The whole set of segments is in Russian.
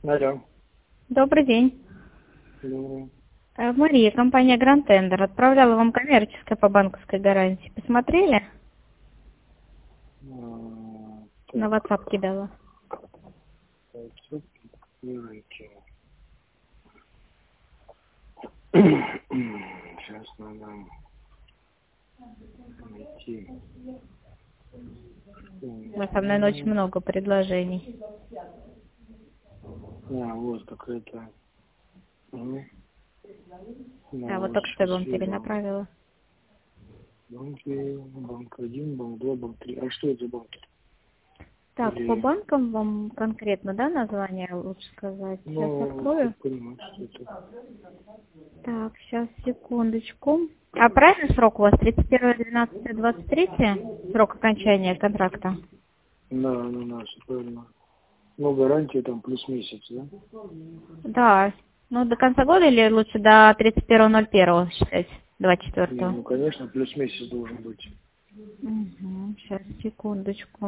Алло. Добрый день. Добрый. Мария, компания Grand Tender отправляла вам коммерческое по банковской гарантии. Посмотрели? На Так, WhatsApp кидала. сейчас надо найти. У вас, наверное, очень много предложений. Вот какая-то. Да, вот только что я вам перенаправила. Банк 1, банк 2, банк 3. А что это за банки? Так, по банкам вам конкретно, да, название лучше сказать? Сейчас открою. Понимаю, что это. Так, сейчас, секундочку. А правильный срок у вас 31.12.23? Срок окончания контракта? Да, все правильно. Ну, гарантия там плюс месяц, да? Да. Ну, до конца года или лучше до 31.01 считать? 24-го? Ну, конечно, плюс месяц должен быть. Угу. Сейчас, секундочку.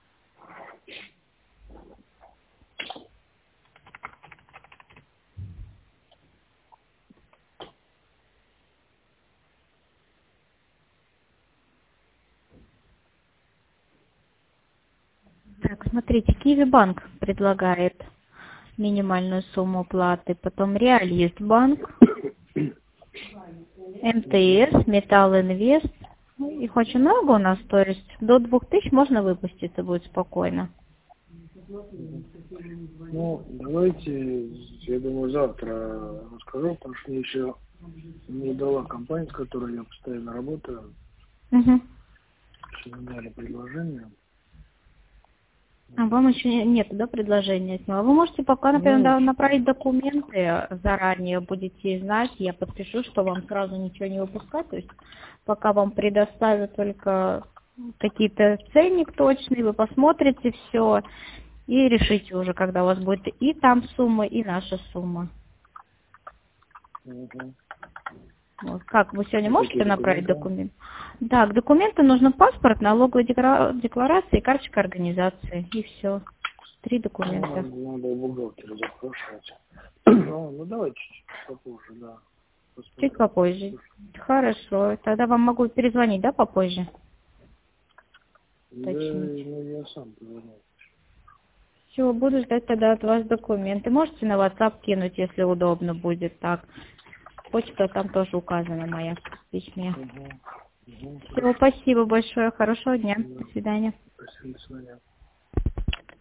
Так, смотрите, Киви банк предлагает минимальную сумму платы, потом Реалист банк, МТС, Металл Инвест. Ну, их очень много у нас, то есть до 2000 можно выпуститься будет спокойно. Ну, давайте, я думаю, завтра расскажу, потому что мне еще не дала компания, с которой я постоянно работаю, Угу. еще не дали предложение. А вам еще нет, да, предложения от него? Вы можете пока, например, Ну, направить документы заранее, будете знать, я подпишу, что вам сразу ничего не выпускать, то есть пока вам предоставят только какие-то ценник точный, вы посмотрите все и решите уже, когда у вас будет и там сумма, и наша сумма. угу. Вот. Как, вы сегодня А какие можете направить документы? документ? Да, к документу нужно паспорт, налоговая декларация и карточка организации, и все. 3 документа. Надо у бухгалтера запрашивать. Ну, давайте чуть попозже, да. Чуть Посмотрим. попозже. Хорошо. Тогда вам могу перезвонить, да, попозже? Да, Точнее. ну, я сам позвоню. Все, буду ждать тогда от вас документы. Можете на WhatsApp кинуть, если удобно будет так. Почта там тоже указана моя в письме. Угу. Все, спасибо большое. Хорошего дня. Да. До свидания. Спасибо, до свидания.